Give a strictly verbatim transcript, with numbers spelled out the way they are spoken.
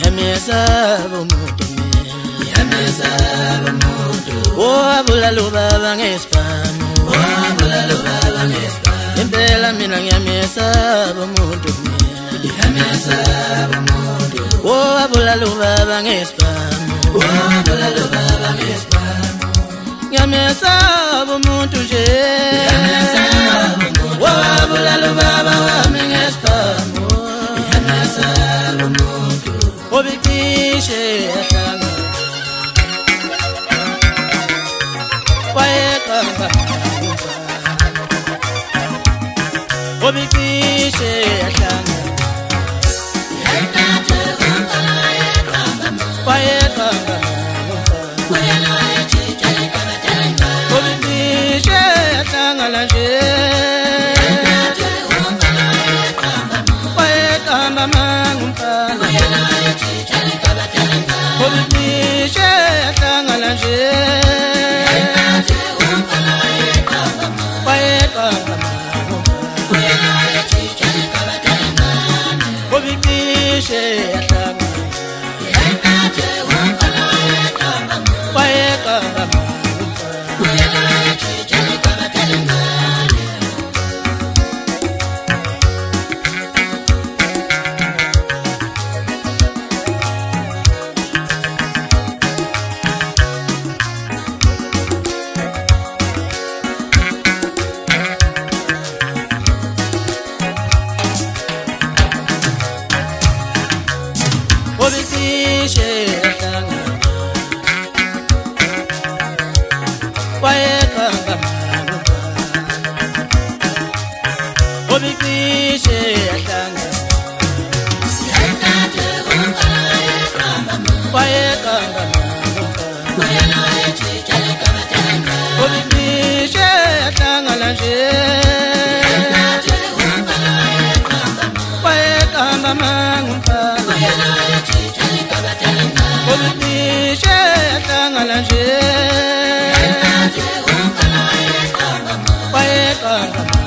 Yamesa bomuntu Yamesa bomuntu Wabula lubaba ngespamu Wabula lubaba ngespamu Impela mina yamesa bomuntu Yamesa bomuntu Wabula lubaba ngespamu Wabula lubaba ngespamu Yamesa bomuntu nje Yamesa bomuntu Wabula lubaba ngespamu Yamesa bomuntu Obikishe yahlanga Wayekamba Obikishe yahlanga Yekathe unkana yekamba Wayekamba Wayela wayechicha likaba telenga Obikishe yahlanga lanje Yekathe unkana yekamba Wayekamba mangumfana Wayela wayechicha likaba telenga Obikishe yahlanga lanje Yekathe unkana yekamba Wayekamba Wayela wayechicha likaba telenga Obikishe yahlanga Yekathe unkana yekamba Wayekamba Wayela wayechicha likaba telenga Obikishe yahlanga Wayekamba Obikishe yahlanga Yekathe unkana yekamba Wayekamba Wayela wayechicha likaba telenga Obikishe yahlanga lanje Yekathe unkana yekamba Wayekamba mangumfana Wayela wayechicha likaba telenga Obikishe yahlanga lanje Yekathe unkana yekamba Wayekamba